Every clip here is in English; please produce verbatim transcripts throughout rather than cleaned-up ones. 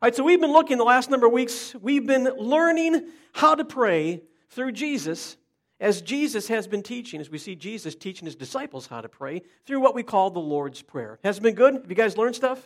All right, so we've been looking the last number of weeks, we've been learning how to pray through Jesus, as Jesus has been teaching, as we see Jesus teaching his disciples how to pray through what we call the Lord's Prayer. Has it been good? Have you guys learned stuff?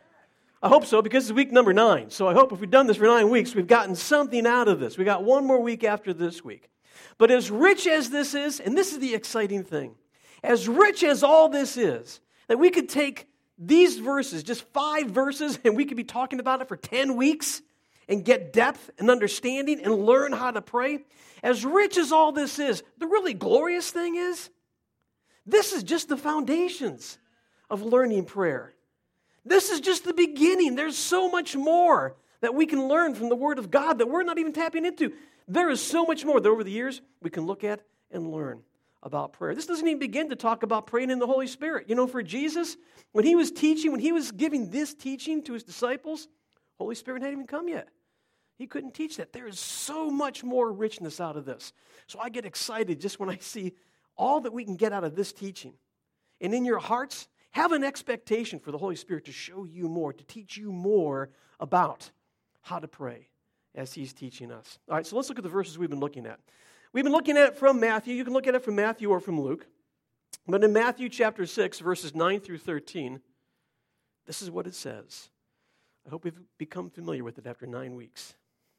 I hope so, because it's week number nine. So I hope if we've done this for nine weeks, we've gotten something out of this. We got one more week after this week. But as rich as this is, and this is the exciting thing, as rich as all this is, that we could take these verses, just five verses, and we could be talking about it for ten weeks and get depth and understanding and learn how to pray. As rich as all this is, the really glorious thing is, this is just the foundations of learning prayer. This is just the beginning. There's so much more that we can learn from the Word of God that we're not even tapping into. There is so much more that over the years we can look at and learn about prayer. This doesn't even begin to talk about praying in the Holy Spirit. You know, for Jesus, when he was teaching, when he was giving this teaching to his disciples, Holy Spirit hadn't even come yet. He couldn't teach that. There is so much more richness out of this. So I get excited just when I see all that we can get out of this teaching. And in your hearts, have an expectation for the Holy Spirit to show you more, to teach you more about how to pray as he's teaching us. All right, so let's look at the verses we've been looking at. We've been looking at it from Matthew. You can look at it from Matthew or from Luke. But in Matthew chapter six, verses nine through thirteen, this is what it says. I hope we've become familiar with it after nine weeks.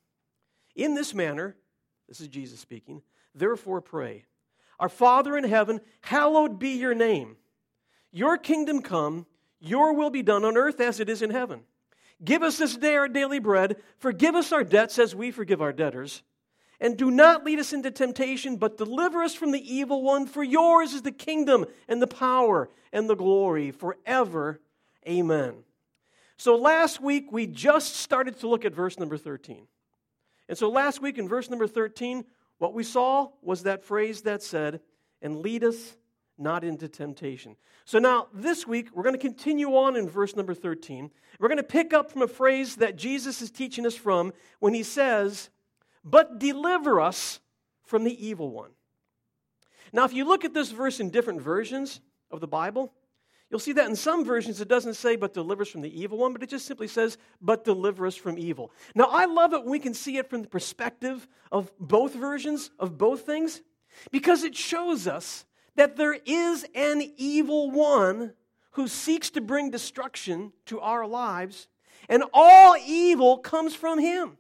In this manner, this is Jesus speaking, therefore pray, our Father in heaven, hallowed be your name. Your kingdom come, your will be done on earth as it is in heaven. Give us this day our daily bread. Forgive us our debts as we forgive our debtors. And do not lead us into temptation, but deliver us from the evil one. For yours is the kingdom and the power and the glory forever. Amen. So last week we just started to look at verse number thirteen. And so last week in verse number thirteen, what we saw was that phrase that said, and lead us not into temptation. So now this week we're going to continue on in verse number thirteen. We're going to pick up from a phrase that Jesus is teaching us from when he says, but deliver us from the evil one. Now, if you look at this verse in different versions of the Bible, you'll see that in some versions it doesn't say, but deliver us from the evil one, but it just simply says, but deliver us from evil. Now, I love it when we can see it from the perspective of both versions, of both things, because it shows us that there is an evil one who seeks to bring destruction to our lives, and all evil comes from him.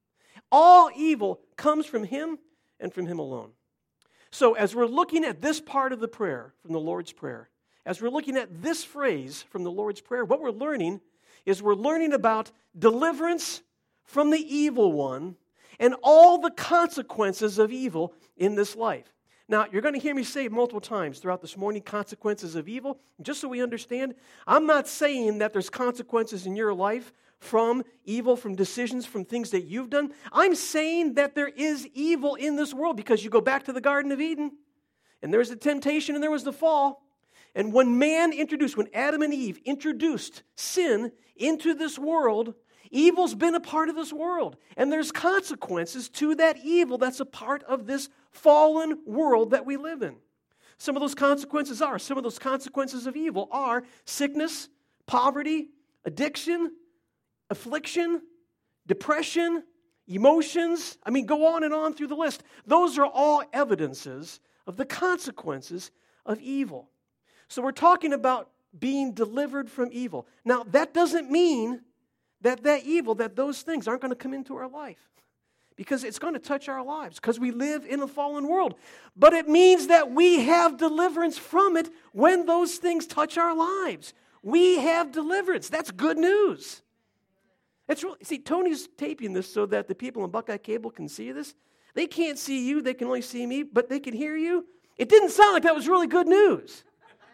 All evil comes from him and from him alone. So as we're looking at this part of the prayer from the Lord's Prayer, as we're looking at this phrase from the Lord's Prayer, what we're learning is we're learning about deliverance from the evil one and all the consequences of evil in this life. Now, you're going to hear me say multiple times throughout this morning, consequences of evil. Just so we understand, I'm not saying that there's consequences in your life from evil, from decisions, from things that you've done. I'm saying that there is evil in this world because you go back to the Garden of Eden, and there was the temptation and there was the fall. And when man introduced, when Adam and Eve introduced sin into this world, evil's been a part of this world. And there's consequences to that evil that's a part of this fallen world that we live in. Some of those consequences are, some of those consequences of evil are sickness, poverty, addiction, affliction, depression, emotions. I mean, go on and on through the list. Those are all evidences of the consequences of evil. So we're talking about being delivered from evil. Now, that doesn't mean that that evil, that those things aren't going to come into our life. Because it's going to touch our lives, because we live in a fallen world. But it means that we have deliverance from it when those things touch our lives. We have deliverance. That's good news. It's really, see, Tony's taping this so that the people on Buckeye Cable can see this. They can't see you, they can only see me, but they can hear you. It didn't sound like that was really good news.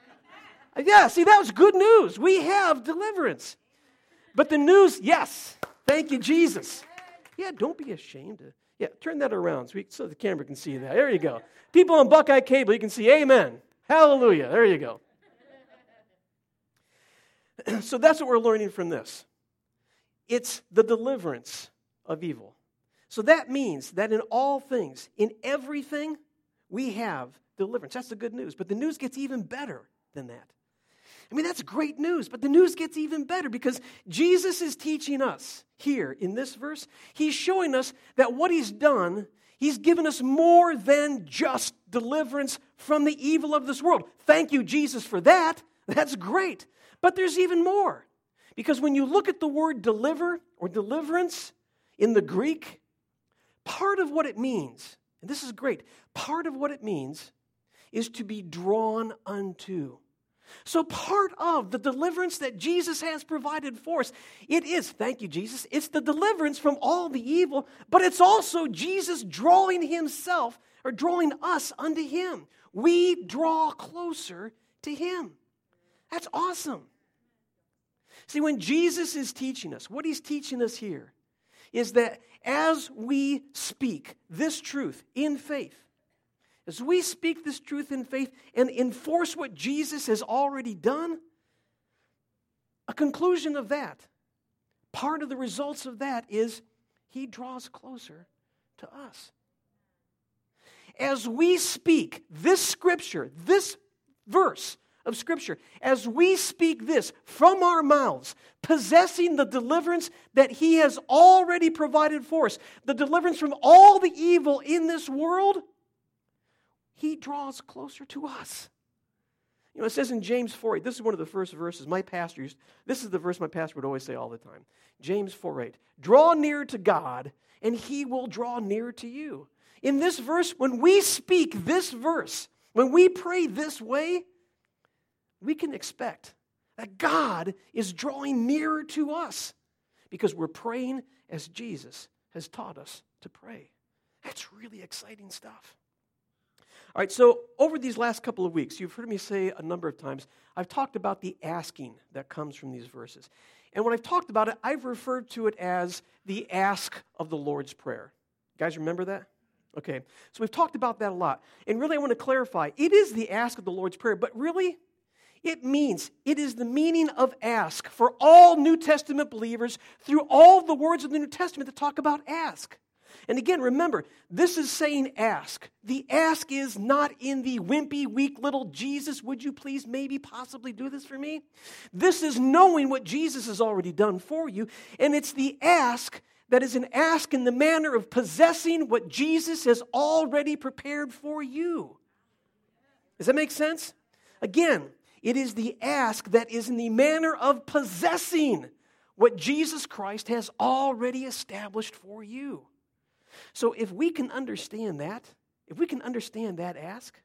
Yeah, see, that was good news. We have deliverance. But the news, yes, thank you, Jesus. Yeah, don't be ashamed. To, yeah, turn that around so, we, so the camera can see that. There you go. People on Buckeye Cable, you can see amen. Hallelujah. There you go. So that's what we're learning from this. It's the deliverance of evil. So that means that in all things, in everything, we have deliverance. That's the good news. But the news gets even better than that. I mean, that's great news, but the news gets even better because Jesus is teaching us here in this verse. He's showing us that what he's done, he's given us more than just deliverance from the evil of this world. Thank you, Jesus, for that. That's great. But there's even more. Because when you look at the word deliver or deliverance in the Greek, part of what it means, and this is great, part of what it means is to be drawn unto. So part of the deliverance that Jesus has provided for us, it is, thank you, Jesus, it's the deliverance from all the evil, but it's also Jesus drawing himself or drawing us unto him. We draw closer to him. That's awesome. See, when Jesus is teaching us, what he's teaching us here is that as we speak this truth in faith, as we speak this truth in faith and enforce what Jesus has already done, a conclusion of that, part of the results of that is he draws closer to us. As we speak this scripture, this verse of scripture, as we speak this from our mouths, possessing the deliverance that he has already provided for us, the deliverance from all the evil in this world, he draws closer to us. You know, it says in James four eight, this is one of the first verses my pastor used, this is the verse my pastor would always say all the time. James four eight, draw near to God, and he will draw near to you. In this verse, when we speak this verse, when we pray this way, we can expect that God is drawing nearer to us because we're praying as Jesus has taught us to pray. That's really exciting stuff. All right, so over these last couple of weeks, you've heard me say a number of times, I've talked about the asking that comes from these verses. And when I've talked about it, I've referred to it as the ask of the Lord's Prayer. You guys remember that? Okay, so we've talked about that a lot. And really I want to clarify, it is the ask of the Lord's Prayer, but really it means, it is the meaning of ask for all New Testament believers through all the words of the New Testament that talk about ask. And again, remember, this is saying ask. The ask is not in the wimpy, weak little Jesus, would you please maybe possibly do this for me? This is knowing what Jesus has already done for you. And it's the ask that is an ask in the manner of possessing what Jesus has already prepared for you. Does that make sense? Again, it is the ask that is in the manner of possessing what Jesus Christ has already established for you. So if we can understand that, if we can understand that ask,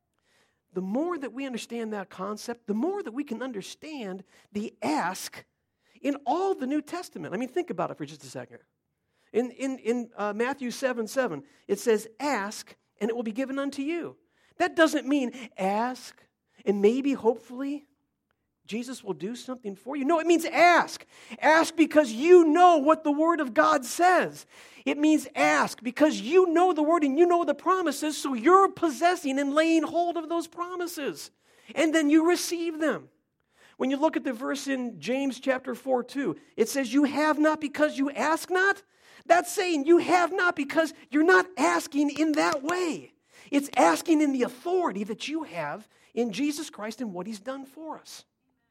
the more that we understand that concept, the more that we can understand the ask in all the New Testament. I mean, think about it for just a second. In, in, in uh, Matthew seven seven, it says, ask, and it will be given unto you. That doesn't mean ask, and maybe, hopefully, Jesus will do something for you. No, it means ask. Ask because you know what the Word of God says. It means ask because you know the Word and you know the promises, so you're possessing and laying hold of those promises. And then you receive them. When you look at the verse in James chapter four two, it says, you have not because you ask not. That's saying you have not because you're not asking in that way. It's asking in the authority that you have in Jesus Christ and what He's done for us.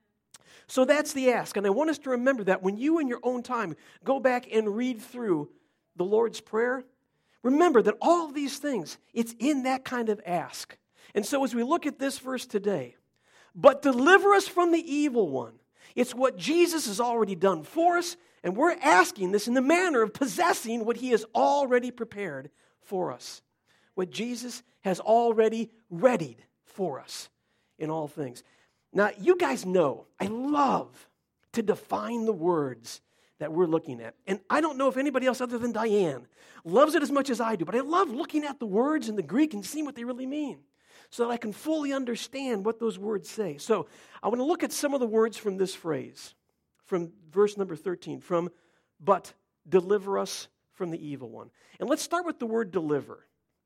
So that's the ask. And I want us to remember that when you in your own time go back and read through the Lord's Prayer, remember that all of these things, it's in that kind of ask. And so as we look at this verse today, but deliver us from the evil one. It's what Jesus has already done for us, and we're asking this in the manner of possessing what He has already prepared for us. What Jesus has already readied for us in all things. Now, you guys know, I love to define the words that we're looking at. And I don't know if anybody else other than Diane loves it as much as I do, but I love looking at the words in the Greek and seeing what they really mean so that I can fully understand what those words say. So I want to look at some of the words from this phrase, from verse number thirteen, from but deliver us from the evil one. And let's start with the word deliver.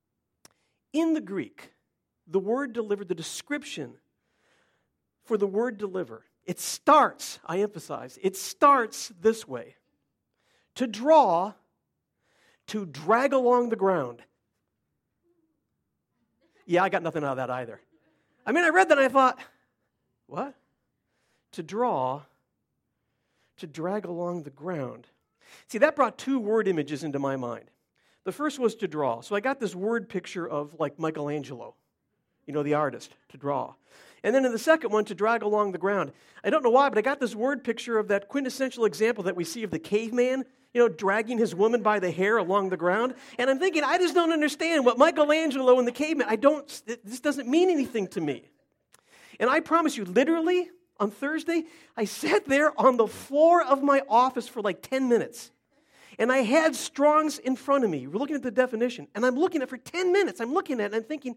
In the Greek, the word deliver, the description for the word deliver, it starts, I emphasize, it starts this way. To draw, to drag along the ground. Yeah, I got nothing out of that either. I mean, I read that and I thought, what? to draw, to drag along the ground. See, that brought two word images into my mind. The first was to draw. So I got this word picture of like Michelangelo, you know, the artist, to draw. And then in the second one, to drag along the ground. I don't know why, but I got this word picture of that quintessential example that we see of the caveman, you know, dragging his woman by the hair along the ground. And I'm thinking, I just don't understand what Michelangelo and the caveman, I don't, this doesn't mean anything to me. And I promise you, literally, on Thursday, I sat there on the floor of my office for like ten minutes. And I had Strong's in front of me. We're looking at the definition. And I'm looking at it for ten minutes. I'm looking at it and I'm thinking,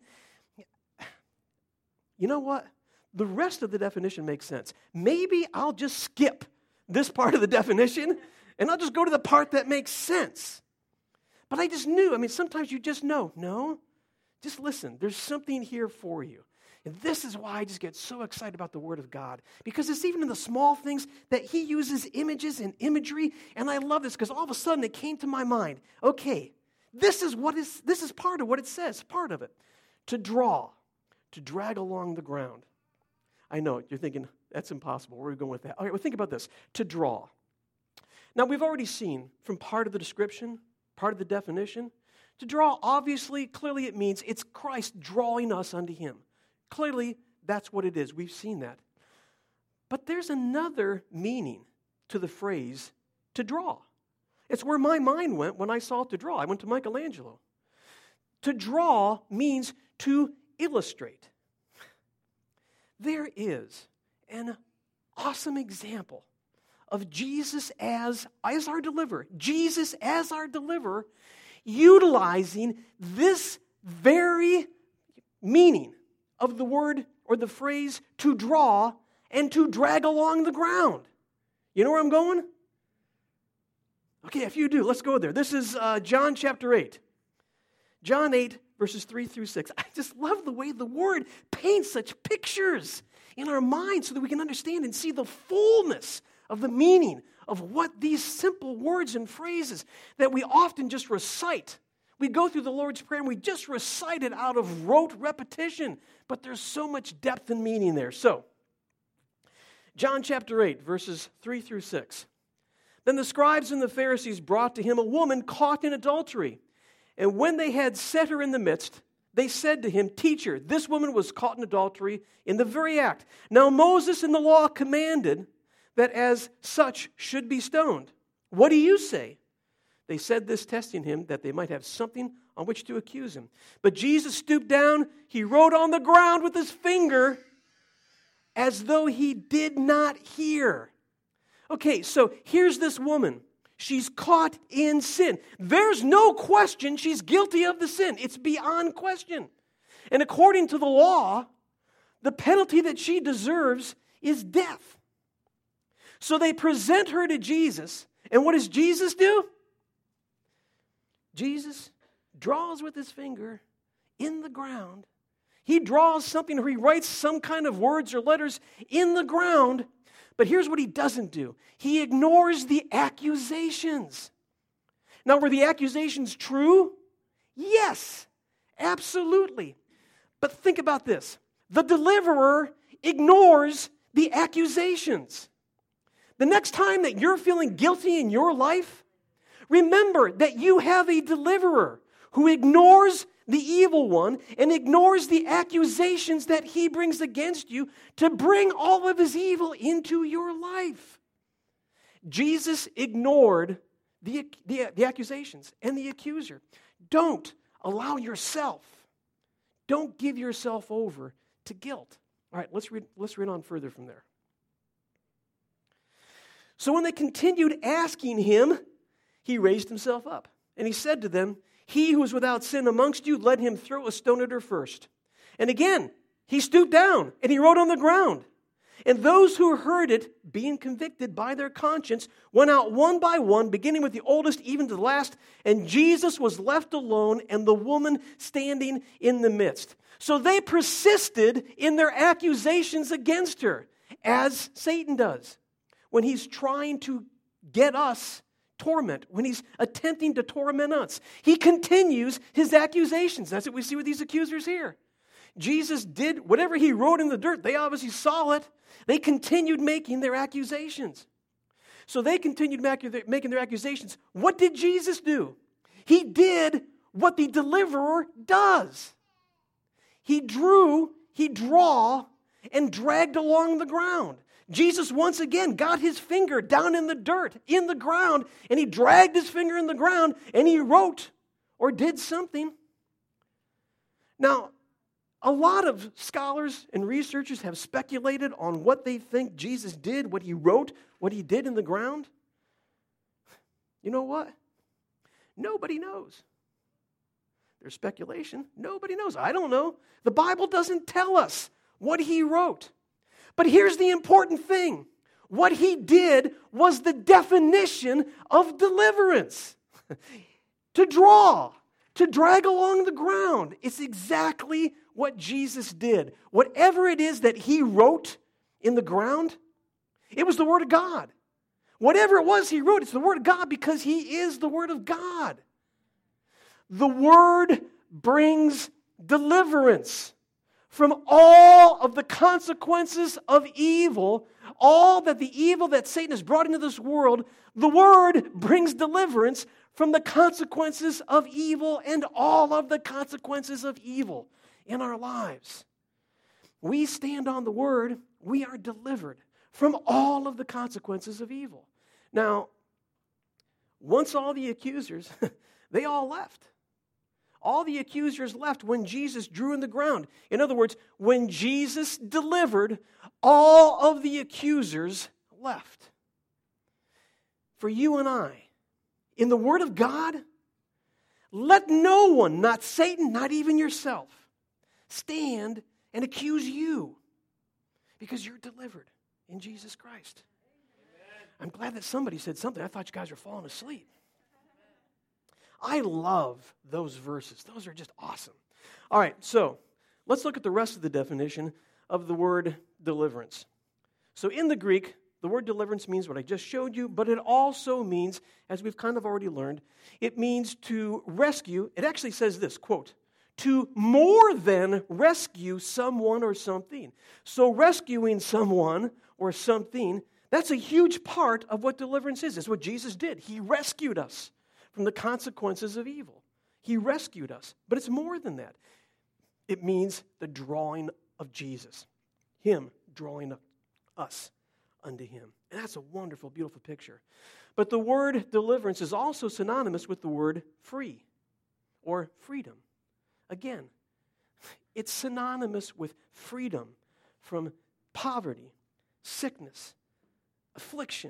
you know what? The rest of the definition makes sense. Maybe I'll just skip this part of the definition and I'll just go to the part that makes sense. But I just knew. I mean, sometimes you just know. No, just listen. There's something here for you. And this is why I just get so excited about the Word of God. Because it's even in the small things that He uses images and imagery. And I love this because all of a sudden it came to my mind. Okay, this is what is this is part of what it says, part of it. To draw, to drag along the ground. I know, you're thinking, that's impossible. Where are we going with that? All right, well, think about this. To draw. Now, we've already seen from part of the description, part of the definition, to draw, obviously, clearly it means it's Christ drawing us unto Him. Clearly, that's what it is. We've seen that. But there's another meaning to the phrase, to draw. It's where my mind went when I saw to draw. I went to Michelangelo. To draw means to illustrate. There is an awesome example of Jesus as, as our deliverer, Jesus as our deliverer, utilizing this very meaning of the word or the phrase to draw and to drag along the ground. You know where I'm going? Okay, if you do, let's go there. This is uh, John chapter eight. John eight, verses three through six. I just love the way the Word paints such pictures in our minds so that we can understand and see the fullness of the meaning of what these simple words and phrases that we often just recite. We go through the Lord's Prayer and we just recite it out of rote repetition, but there's so much depth and meaning there. So, John chapter eight, verses three through six. Then the scribes and the Pharisees brought to him a woman caught in adultery. And when they had set her in the midst, they said to him, Teacher, this woman was caught in adultery in the very act. Now Moses in the law commanded that as such should be stoned. What do you say? They said this, testing him, that they might have something on which to accuse him. But Jesus stooped down, he wrote on the ground with his finger, as though he did not hear. Okay, so here's this woman. She's caught in sin. There's no question she's guilty of the sin. It's beyond question. And according to the law, the penalty that she deserves is death. So they present her to Jesus. And what does Jesus do? Jesus draws with his finger in the ground. He draws something or he writes some kind of words or letters in the ground. But here's what he doesn't do. He ignores the accusations. Now, were the accusations true? Yes, absolutely. But think about this. The deliverer ignores the accusations. The next time that you're feeling guilty in your life, remember that you have a deliverer who ignores the evil one and ignores the accusations that he brings against you to bring all of his evil into your life. Jesus ignored the, the, the accusations and the accuser. Don't allow yourself, don't give yourself over to guilt. All right, let's read, let's read on further from there. So when they continued asking him, he raised himself up and he said to them, He who is without sin amongst you, let him throw a stone at her first. And again, he stooped down and he wrote on the ground. And those who heard it, being convicted by their conscience, went out one by one, beginning with the oldest even to the last. And Jesus was left alone and the woman standing in the midst. So they persisted in their accusations against her, as Satan does when he's trying to get us torment, when he's attempting to torment us. He continues his accusations. That's what we see with these accusers here. Jesus did whatever he wrote in the dirt. They obviously saw it. They continued making their accusations. So they continued making their accusations. What did Jesus do? He did what the deliverer does. He drew, he draw, and dragged along the ground. Jesus once again got his finger down in the dirt, in the ground, and he dragged his finger in the ground, and he wrote or did something. Now, a lot of scholars and researchers have speculated on what they think Jesus did, what he wrote, what he did in the ground. You know what? Nobody knows. There's speculation. Nobody knows. I don't know. The Bible doesn't tell us what he wrote. But here's the important thing. What he did was the definition of deliverance. To draw, to drag along the ground. It's exactly what Jesus did. Whatever it is that he wrote in the ground, it was the Word of God. Whatever it was he wrote, it's the Word of God because he is the Word of God. The Word brings deliverance from all of the consequences of evil, all that the evil that Satan has brought into this world. The Word brings deliverance from the consequences of evil and all of the consequences of evil in our lives. We stand on the Word, we are delivered from all of the consequences of evil. Now, once all the accusers, they all left. All the accusers left when Jesus drew in the ground. In other words, when Jesus delivered, all of the accusers left. For you and I, in the Word of God, let no one, not Satan, not even yourself, stand and accuse you because you're delivered in Jesus Christ. Amen. I'm glad that somebody said something. I thought you guys were falling asleep. I love those verses. Those are just awesome. All right, so let's look at the rest of the definition of the word deliverance. So in the Greek, the word deliverance means what I just showed you, but it also means, as we've kind of already learned, it means to rescue. It actually says this, quote, to more than rescue someone or something. So rescuing someone or something, that's a huge part of what deliverance is. It's what Jesus did. He rescued us from the consequences of evil. He rescued us. But it's more than that. It means the drawing of Jesus. Him drawing us unto him. And that's a wonderful, beautiful picture. But the word deliverance is also synonymous with the word free or freedom. Again, it's synonymous with freedom from poverty, sickness, affliction,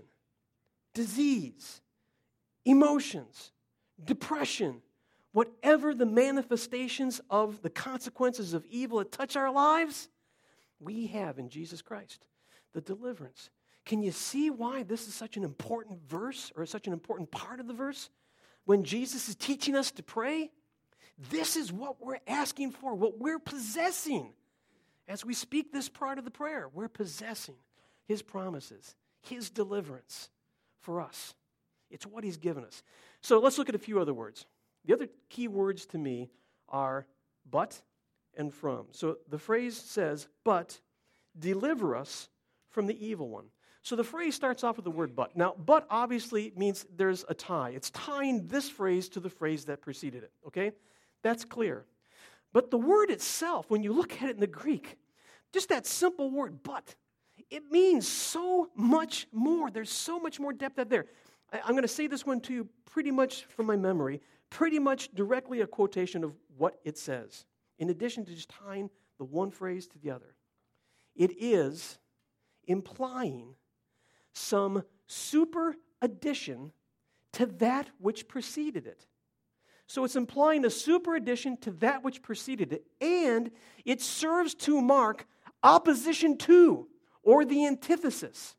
disease, emotions, depression, whatever the manifestations of the consequences of evil that touch our lives, we have in Jesus Christ the deliverance. Can you see why this is such an important verse or such an important part of the verse? When Jesus is teaching us to pray, this is what we're asking for, what we're possessing. As we speak this part of the prayer, we're possessing his promises, his deliverance for us. It's what he's given us. So let's look at a few other words. The other key words to me are but and from. So the phrase says, but deliver us from the evil one. So the phrase starts off with the word but. Now, but obviously means there's a tie. It's tying this phrase to the phrase that preceded it, okay? That's clear. But the word itself, when you look at it in the Greek, just that simple word, but, it means so much more. There's so much more depth out there. I'm going to say this one to you pretty much from my memory, pretty much directly a quotation of what it says, in addition to just tying the one phrase to the other. It is implying some super addition to that which preceded it. So it's implying a super addition to that which preceded it, and it serves to mark opposition to, or the antithesis.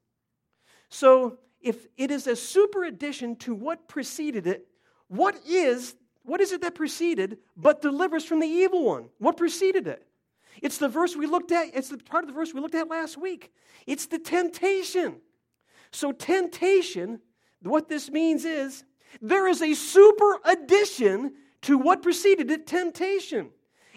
So if it is a super addition to what preceded it, what is, what is it that preceded but delivers from the evil one? What preceded it? It's the verse we looked at, it's the part of the verse we looked at last week. It's the temptation. So temptation, what this means is, there is a super addition to what preceded it, temptation.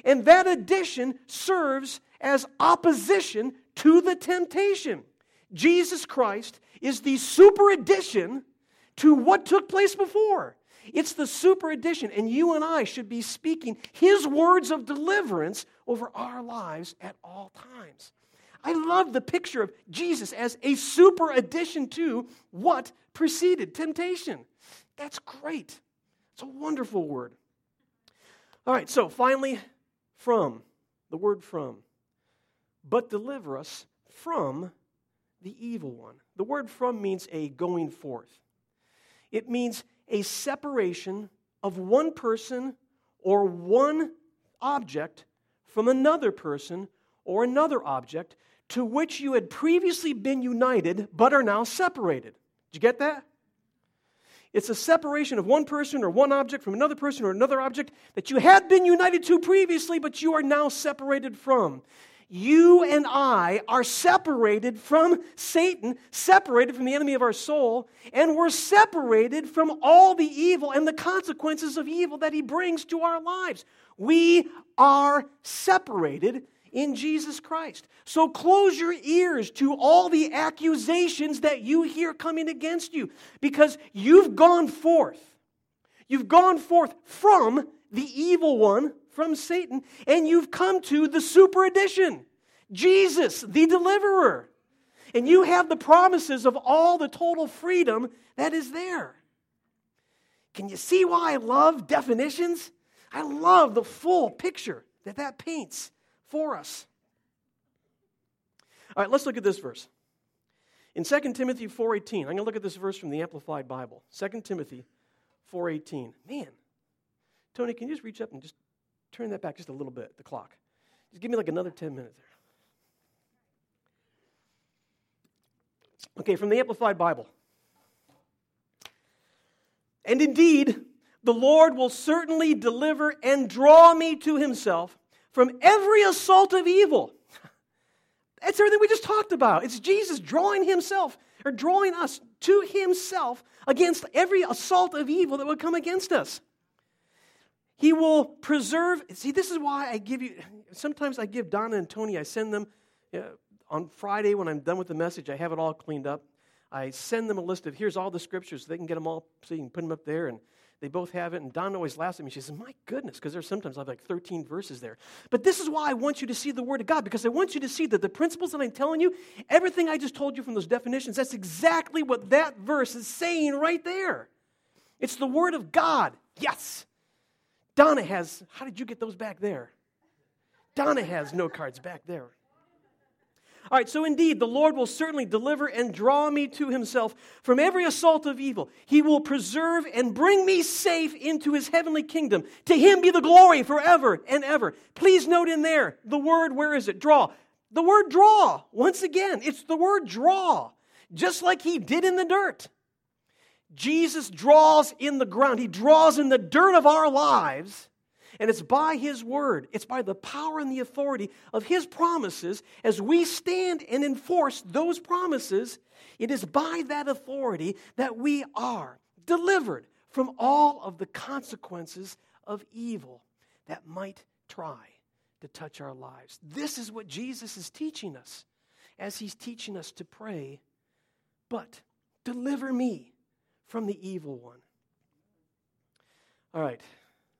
And that addition serves as opposition to the temptation. Jesus Christ is the super addition to what took place before. It's the super addition, and you and I should be speaking His words of deliverance over our lives at all times. I love the picture of Jesus as a super addition to what preceded temptation. That's great. It's a wonderful word. All right, so finally, from, the word from. But deliver us from the evil one. The word from means a going forth. It means a separation of one person or one object from another person or another object to which you had previously been united but are now separated. Did you get that? It's a separation of one person or one object from another person or another object that you had been united to previously, but you are now separated from. You and I are separated from Satan, separated from the enemy of our soul, and we're separated from all the evil and the consequences of evil that he brings to our lives. We are separated in Jesus Christ. So close your ears to all the accusations that you hear coming against you, because you've gone forth. You've gone forth from the evil one, from Satan, and you've come to the super addition, Jesus, the deliverer. And you have the promises of all the total freedom that is there. Can you see why I love definitions? I love the full picture that that paints for us. All right, let's look at this verse. In Second Timothy four eighteen, I'm going to look at this verse from the Amplified Bible. Second Timothy four eighteen. Man, Tony, can you just reach up and just turn that back just a little bit, the clock? Just give me like another ten minutes there. Okay, from the Amplified Bible. And indeed, the Lord will certainly deliver and draw me to himself from every assault of evil. That's everything we just talked about. It's Jesus drawing himself, or drawing us to himself against every assault of evil that would come against us. He will preserve. See, this is why I give you, sometimes I give Donna and Tony, I send them, you know, on Friday when I'm done with the message, I have it all cleaned up. I send them a list of, here's all the scriptures, so they can get them all, so you can put them up there, and they both have it. And Donna always laughs at me. She says, my goodness, because there's sometimes I have like thirteen verses there. But this is why I want you to see the Word of God, because I want you to see that the principles that I'm telling you, everything I just told you from those definitions, that's exactly what that verse is saying right there. It's the Word of God. Yes. Donna has, how did you get those back there? Donna has note cards back there. All right, so indeed, the Lord will certainly deliver and draw me to himself from every assault of evil. He will preserve and bring me safe into his heavenly kingdom. To him be the glory forever and ever. Please note in there, the word, where is it? Draw. The word draw, once again, it's the word draw, just like he did in the dirt. Jesus draws in the ground. He draws in the dirt of our lives. And it's by his word, it's by the power and the authority of his promises, as we stand and enforce those promises, it is by that authority that we are delivered from all of the consequences of evil that might try to touch our lives. This is what Jesus is teaching us as he's teaching us to pray, but deliver me from the evil one. All right.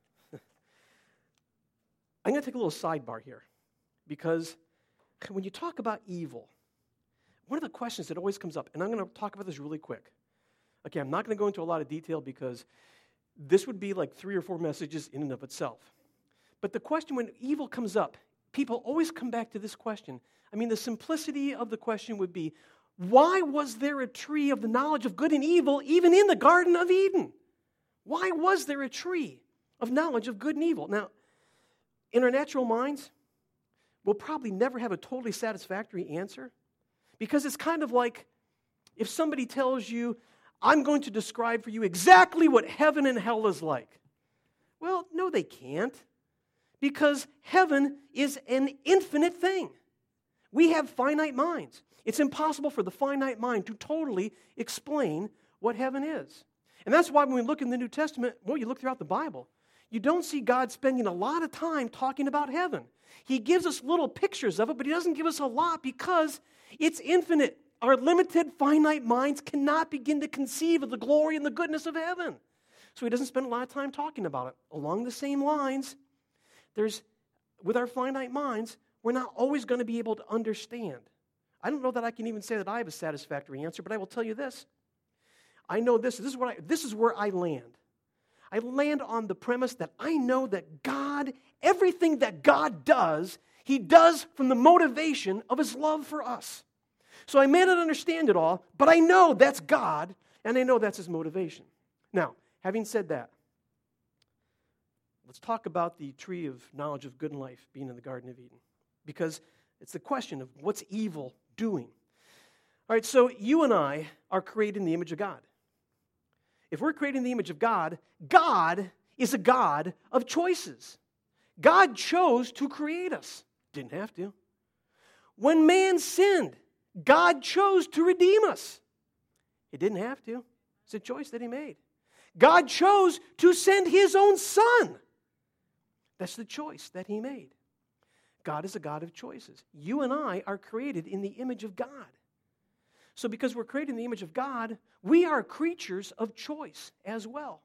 I'm going to take a little sidebar here, because when you talk about evil, one of the questions that always comes up, and I'm going to talk about this really quick. Okay, I'm not going to go into a lot of detail because this would be like three or four messages in and of itself. But the question when evil comes up, people always come back to this question. I mean, the simplicity of the question would be, why was there a tree of the knowledge of good and evil even in the Garden of Eden? Why was there a tree of knowledge of good and evil? Now, in our natural minds, we'll probably never have a totally satisfactory answer, because it's kind of like if somebody tells you, I'm going to describe for you exactly what heaven and hell is like. Well, no, they can't, because heaven is an infinite thing. We have finite minds. It's impossible for the finite mind to totally explain what heaven is. And that's why when we look in the New Testament, well, you look throughout the Bible, You don't see God spending a lot of time talking about heaven. He gives us little pictures of it, but he doesn't give us a lot because it's infinite. Our limited, finite minds cannot begin to conceive of the glory and the goodness of heaven. So he doesn't spend a lot of time talking about it. Along the same lines, there's, with our finite minds, we're not always going to be able to understand. I don't know that I can even say that I have a satisfactory answer, but I will tell you this. I know this. This is what I, this is where I land. I land on the premise that I know that God, everything that God does, he does from the motivation of his love for us. So I may not understand it all, but I know that's God, and I know that's his motivation. Now, having said that, let's talk about the tree of knowledge of good and life being in the Garden of Eden, because it's the question of what's evil doing. All right, so you and I are created in the image of God. If we're created in the image of God, God is a God of choices. God chose to create us. Didn't have to. When man sinned, God chose to redeem us. He didn't have to. It's a choice that he made. God chose to send his own son. That's the choice that he made. God is a God of choices. You and I are created in the image of God. So because we're created in the image of God, we are creatures of choice as well.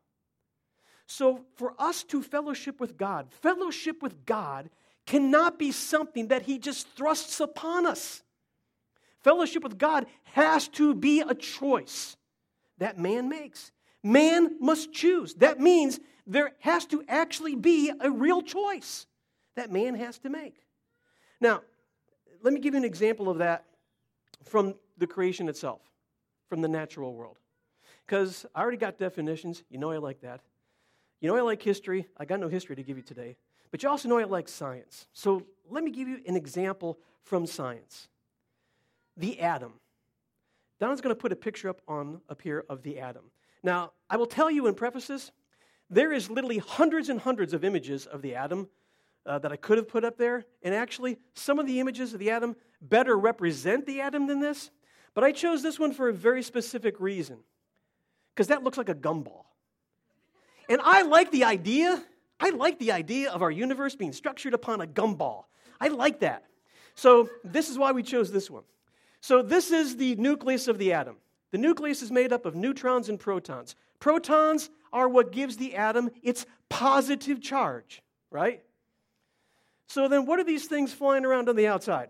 So for us to fellowship with God, fellowship with God cannot be something that he just thrusts upon us. Fellowship with God has to be a choice that man makes. Man must choose. That means there has to actually be a real choice that man has to make. Now, let me give you an example of that from the creation itself, from the natural world. Because I already got definitions. You know I like that. You know I like history. I got no history to give you today. But you also know I like science. So let me give you an example from science. The atom. Don's going to put a picture up on up here of the atom. Now, I will tell you in prefaces, there is literally hundreds and hundreds of images of the atom uh, that I could have put up there. And actually, some of the images of the atom better represent the atom than this. But I chose this one for a very specific reason. Because that looks like a gumball. And I like the idea, I like the idea of our universe being structured upon a gumball. I like that. So this is why we chose this one. So this is the nucleus of the atom. The nucleus is made up of neutrons and protons. Protons are what gives the atom its positive charge, right? So then what are these things flying around on the outside?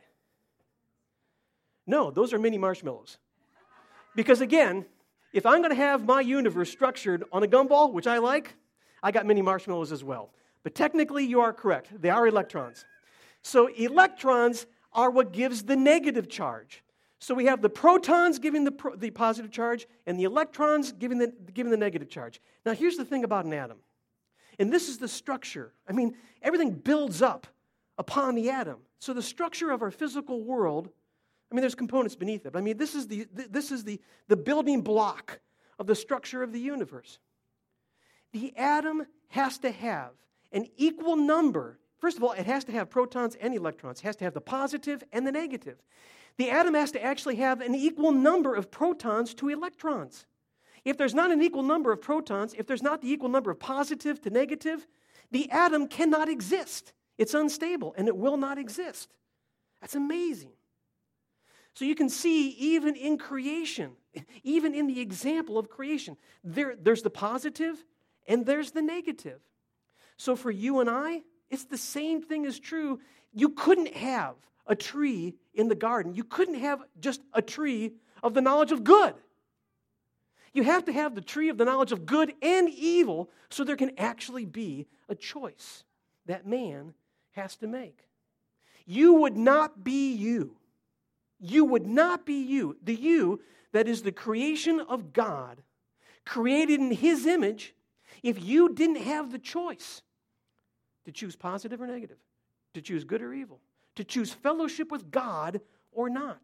No, those are mini marshmallows. Because again, if I'm going to have my universe structured on a gumball, which I like, I got mini marshmallows as well. But technically, you are correct. They are electrons. So electrons are what gives the negative charge. So we have the protons giving the, pro- the positive charge and the electrons giving the, giving the negative charge. Now, here's the thing about an atom. And this is the structure. I mean, everything builds up upon the atom. So the structure of our physical world, I mean, there's components beneath it. But I mean, this is the this is the, the building block of the structure of the universe. The atom has to have an equal number. First of all, it has to have protons and electrons. It has to have the positive and the negative. The atom has to actually have an equal number of protons to electrons. If there's not an equal number of protons, if there's not the equal number of positive to negative, the atom cannot exist. It's unstable, and it will not exist. That's amazing. So you can see even in creation, even in the example of creation, there, there's the positive and there's the negative. So for you and I, it's the same thing is true. You couldn't have a tree in the garden. You couldn't have just a tree of the knowledge of good. You have to have the tree of the knowledge of good and evil so there can actually be a choice that man has to make. You would not be you. You would not be you. The you that is the creation of God, created in His image, if you didn't have the choice to choose positive or negative, to choose good or evil, to choose fellowship with God or not.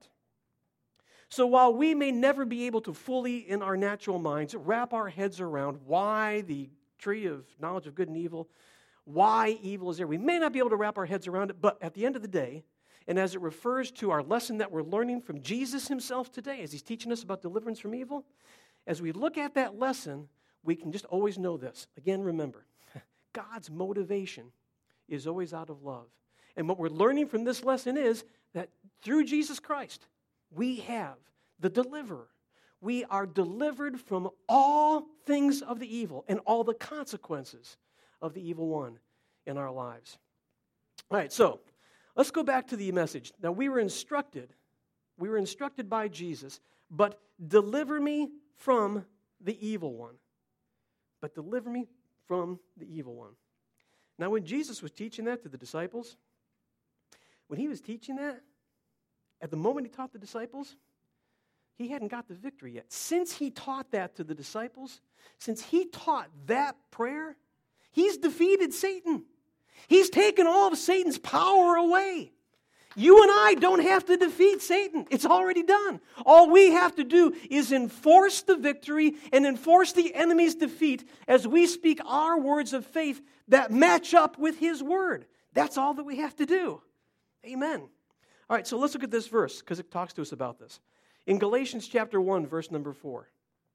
So while we may never be able to fully, in our natural minds, wrap our heads around why the tree of knowledge of good and evil, why evil is there, we may not be able to wrap our heads around it, but at the end of the day, and as it refers to our lesson that we're learning from Jesus himself today, as he's teaching us about deliverance from evil, as we look at that lesson, we can just always know this. Again, remember, God's motivation is always out of love. And what we're learning from this lesson is that through Jesus Christ, we have the deliverer. We are delivered from all things of the evil and all the consequences of the evil one in our lives. All right, so let's go back to the message. Now, we were instructed, we were instructed by Jesus, but deliver me from the evil one. But deliver me from the evil one. Now, when Jesus was teaching that to the disciples, when he was teaching that, at the moment he taught the disciples, he hadn't got the victory yet. Since he taught that to the disciples, since he taught that prayer, he's defeated Satan. He's taken all of Satan's power away. You and I don't have to defeat Satan. It's already done. All we have to do is enforce the victory and enforce the enemy's defeat as we speak our words of faith that match up with his word. That's all that we have to do. Amen. All right, so let's look at this verse because it talks to us about this. In Galatians chapter one, verse number four.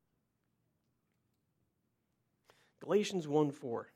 Galatians one four.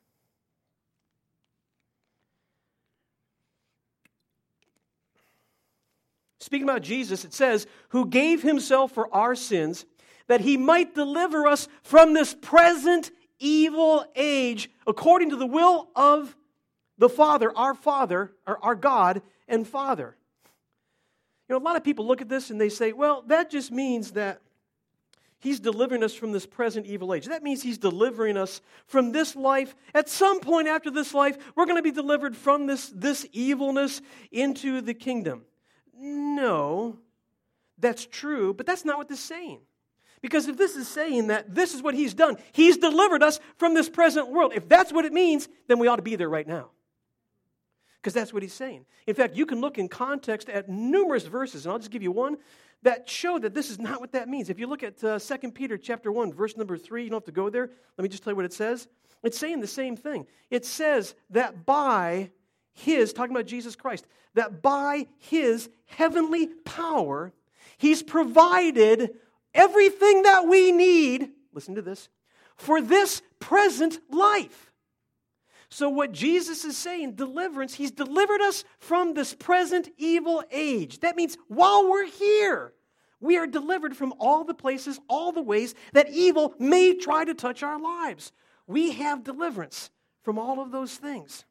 Speaking about Jesus, it says, who gave himself for our sins, that he might deliver us from this present evil age, according to the will of the Father, our Father, or our God and Father. You know, a lot of people look at this and they say, well, that just means that he's delivering us from this present evil age. That means he's delivering us from this life. At some point after this life, we're going to be delivered from this, this evilness into the kingdom. No, that's true, but that's not what this is saying. Because if this is saying that this is what he's done, he's delivered us from this present world. If that's what it means, then we ought to be there right now. Because that's what he's saying. In fact, you can look in context at numerous verses, and I'll just give you one, that show that this is not what that means. If you look at uh, Second Peter chapter one, verse number three, you don't have to go there. Let me just tell you what it says. It's saying the same thing. It says that by his, talking about Jesus Christ, that by his heavenly power, he's provided everything that we need, listen to this, for this present life. So what Jesus is saying, deliverance, he's delivered us from this present evil age. That means while we're here, we are delivered from all the places, all the ways that evil may try to touch our lives. We have deliverance from all of those things.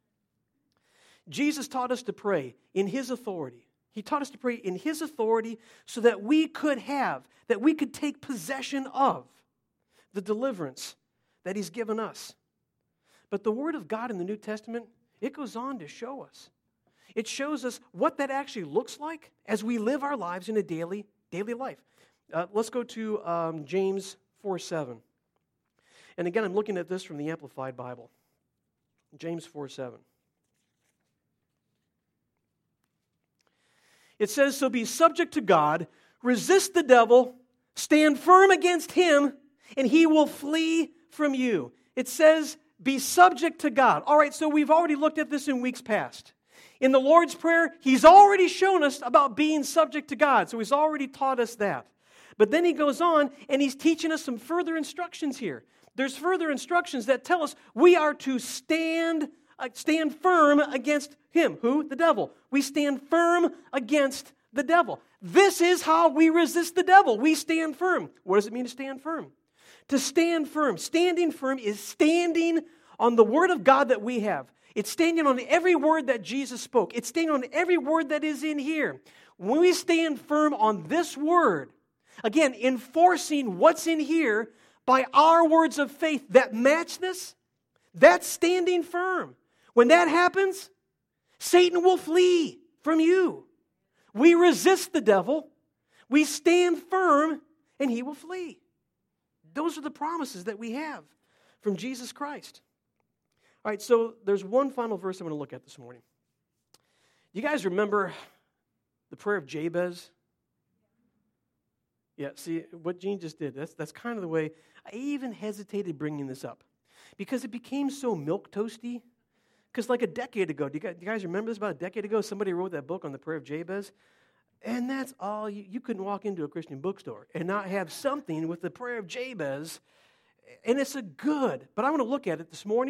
Jesus taught us to pray in his authority. He taught us to pray in his authority so that we could have, that we could take possession of the deliverance that he's given us. But the Word of God in the New Testament, it goes on to show us. It shows us what that actually looks like as we live our lives in a daily, daily life. Uh, let's go to um, James four seven. And again, I'm looking at this from the Amplified Bible. James four seven. It says, so be subject to God, resist the devil, stand firm against him, and he will flee from you. It says, be subject to God. All right, so we've already looked at this in weeks past. In the Lord's Prayer, he's already shown us about being subject to God, so he's already taught us that. But then he goes on, and he's teaching us some further instructions here. There's further instructions that tell us we are to stand Uh, stand firm against him. Who? The devil. We stand firm against the devil. This is how we resist the devil. We stand firm. What does it mean to stand firm? To stand firm. Standing firm is standing on the word of God that we have. It's standing on every word that Jesus spoke. It's standing on every word that is in here. When we stand firm on this word, again, enforcing what's in here by our words of faith that match this, that's standing firm. When that happens, Satan will flee from you. We resist the devil, we stand firm, and he will flee. Those are the promises that we have from Jesus Christ. All right, so there's one final verse I'm going to look at this morning. You guys remember the prayer of Jabez? Yeah, see, what Gene just did, that's, that's kind of the way, I even hesitated bringing this up. Because it became so milquetoasty. Because like a decade ago, do you, guys, do you guys remember this? About a decade ago, somebody wrote that book on the prayer of Jabez. And that's all, you, you couldn't walk into a Christian bookstore and not have something with the prayer of Jabez. And it's a good, but I want to look at it this morning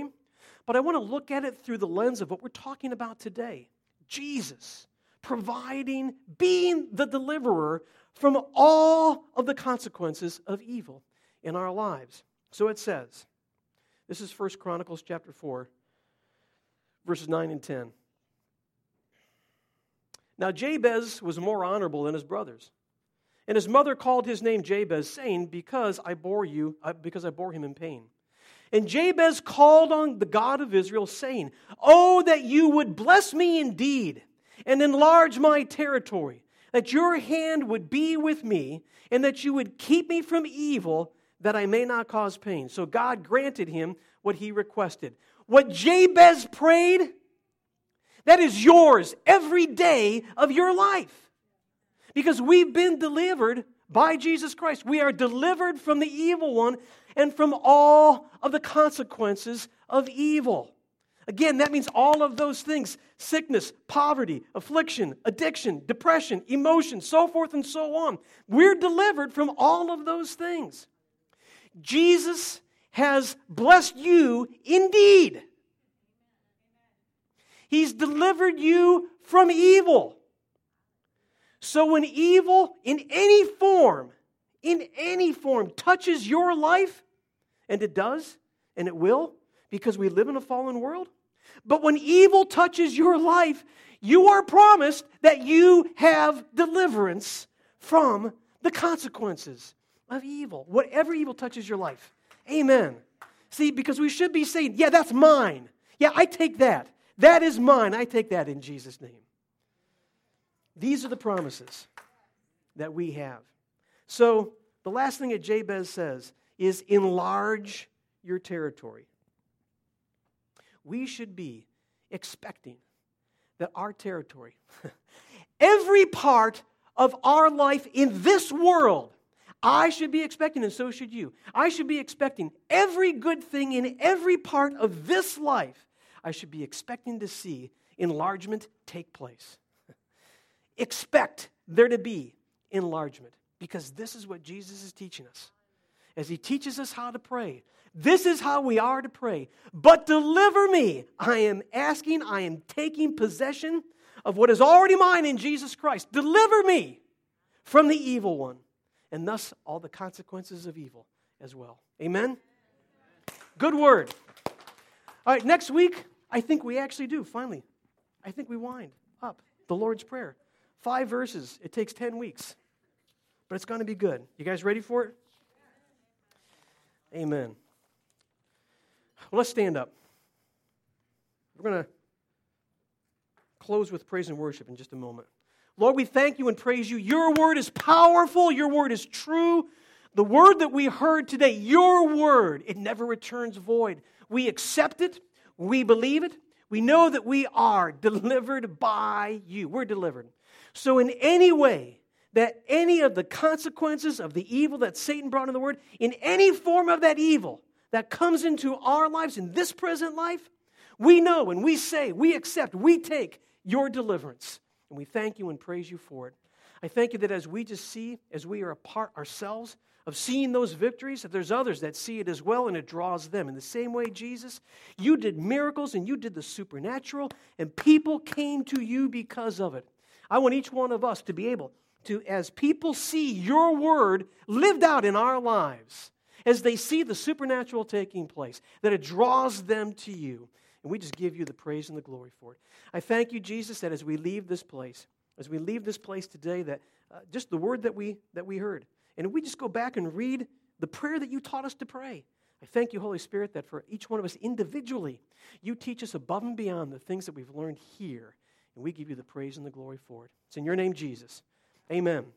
But I want to look at it through the lens of what we're talking about today. Jesus providing, being the deliverer from all of the consequences of evil in our lives. So it says, this is First Chronicles chapter four, verses nine and ten. Now Jabez was more honorable than his brothers, and his mother called his name Jabez, saying, because I bore you, because I bore him in pain. And Jabez called on the God of Israel, saying, oh, that you would bless me indeed, and enlarge my territory, that your hand would be with me, and that you would keep me from evil, that I may not cause pain. So God granted him what he requested. What Jabez prayed, that is yours every day of your life. Because we've been delivered by Jesus Christ. We are delivered from the evil one and from all of the consequences of evil. Again, that means all of those things: sickness, poverty, affliction, addiction, depression, emotion, so forth and so on. We're delivered from all of those things. Jesus has blessed you indeed. He's delivered you from evil. So when evil in any form, in any form, touches your life, and it does, and it will, because we live in a fallen world, but when evil touches your life, you are promised that you have deliverance from the consequences of evil. Whatever evil touches your life. Amen. See, because we should be saying, yeah, that's mine. Yeah, I take that. That is mine. I take that in Jesus' name. These are the promises that we have. So, the last thing that Jabez says is enlarge your territory. We should be expecting that our territory, every part of our life in this world, I should be expecting, and so should you. I should be expecting every good thing in every part of this life. I should be expecting to see enlargement take place. Expect there to be enlargement, because this is what Jesus is teaching us. As he teaches us how to pray, this is how we are to pray. But deliver me. I am asking, I am taking possession of what is already mine in Jesus Christ. Deliver me from the evil one, and thus all the consequences of evil as well. Amen? Good word. All right, next week, I think we actually do, finally. I think we wind up the Lord's Prayer. Five verses. It takes ten weeks. But it's going to be good. You guys ready for it? Amen. Well, let's stand up. We're going to close with praise and worship in just a moment. Lord, we thank you and praise you. Your word is powerful. Your word is true. The word that we heard today, your word, it never returns void. We accept it. We believe it. We know that we are delivered by you. We're delivered. So in any way that any of the consequences of the evil that Satan brought in the word, in any form of that evil that comes into our lives in this present life, we know and we say, we accept, we take your deliverance. And we thank you and praise you for it. I thank you that as we just see, as we are a part ourselves of seeing those victories, that there's others that see it as well and it draws them. In the same way, Jesus, you did miracles and you did the supernatural and people came to you because of it. I want each one of us to be able to, as people see your word lived out in our lives, as they see the supernatural taking place, that it draws them to you. And we just give you the praise and the glory for it. I thank you, Jesus, that as we leave this place, as we leave this place today, that uh, just the word that we that we heard, and we just go back and read the prayer that you taught us to pray. I thank you, Holy Spirit, that for each one of us individually, you teach us above and beyond the things that we've learned here. And we give you the praise and the glory for it. It's in your name, Jesus. Amen.